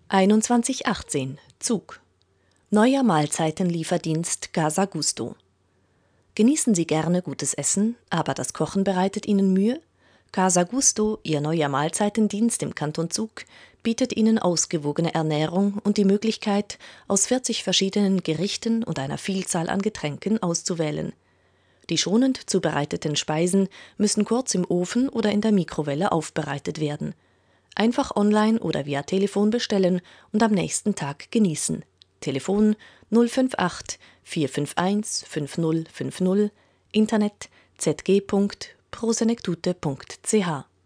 2118 Zug. Neuer Mahlzeitenlieferdienst Casa Gusto. Genießen Sie gerne gutes Essen, aber das Kochen bereitet Ihnen Mühe? Casa Gusto, Ihr neuer Mahlzeitendienst im Kanton Zug, bietet Ihnen ausgewogene Ernährung und die Möglichkeit, aus 40 verschiedenen Gerichten und einer Vielzahl an Getränken auszuwählen. Die schonend zubereiteten Speisen müssen kurz im Ofen oder in der Mikrowelle aufbereitet werden. Einfach online oder via Telefon bestellen und am nächsten Tag genießen. Telefon 058 451 5050, Internet zg.prosenektute.ch